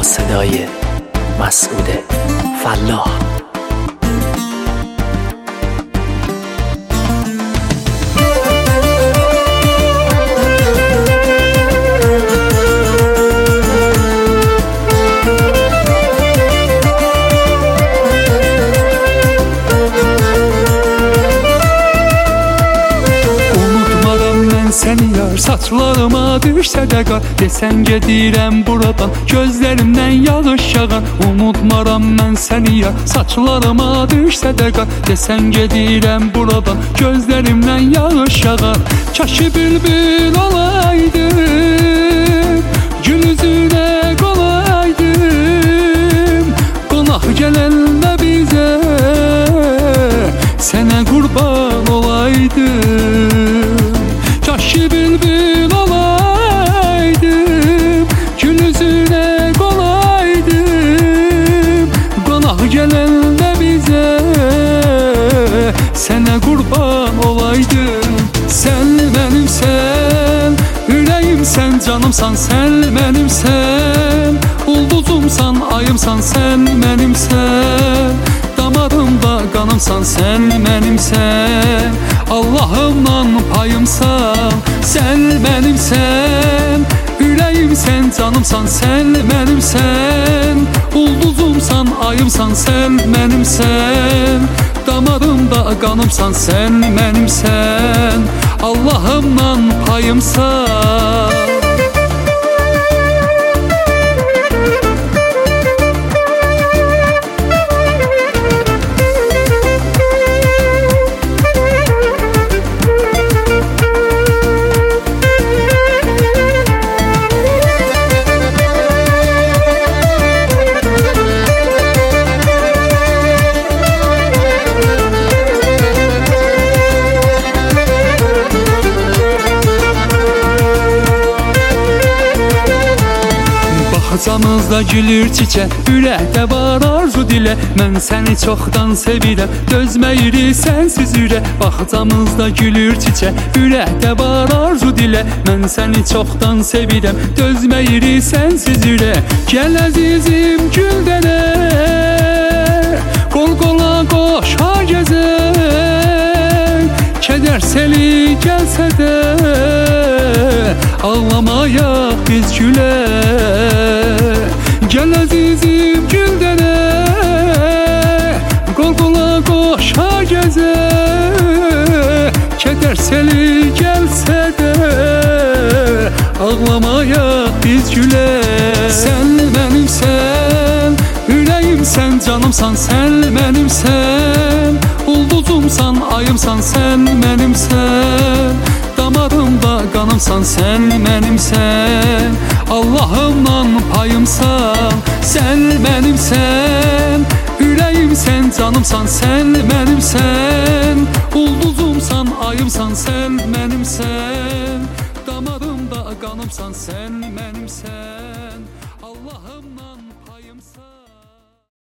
صدای مسعود فلاح. Səni yar, saçlarıma düşsə də qar, desən gedirəm buradan, gözlərimdən yağış yağar. Unutmaram mən səni yar, saçlarıma düşsə də qar, desən gedirəm buradan, gözlərimdən yağış yağar. Kaşı bülbül olaydım, gül üzünə qolaydım, qonaq gələndə bizə sənə qurban olaydım. Kaşı bülbül olaydım, gül üzünə qolaydım, qonaq gələndə bizə sənə qurban olaydım. Sən mənimsən, ürəyimsən, canımsan, sən mənimsən, ulduzumsan, ayımsan, sən mənimsən, damarımda qanımsan, sən mənimsən, Allahımdan payımsan. Sən mənimsən, ürəyimsən, canımsan, sən mənimsən, ulduzumsan, ayımsan, sən mənimsən, damarımda qanımsan, sən mənimsən, Allahımdan payımsan. Bağçamızda gülür çiçək, ürəkdə var arzu dilə. Mən səni çoxdan sevirəm, dözməyiri sənsiz ürək. Bağçamızda gülür çiçək, ürəkdə var arzu dilə. Mən səni çoxdan sevirəm, dözməyiri sənsiz ürək. Gəl əzizim güldənə, qol qola qoşa gəzək, kədər seli gəlsə də ağlamayaq biz gülər. Gəl əzizim güldənə, qol qola qoşa gəzək, kədər seli gəlsə də ağlamayaq biz gülər. Sən mənimsən, ürəyimsən, canımsan, sən mənimsən, ulduzumsan, ayımsan, sən mənimsən, damarımda qanımsan, sən mənimsən, Allahımdan payımsan. Sən mənimsən, ürəyimsən, canımsan, sən mənimsən, ulduzumsan, ayımsan, sən mənimsən, damarımda qanımsan, sən mənimsən, Allahımdan payımsan.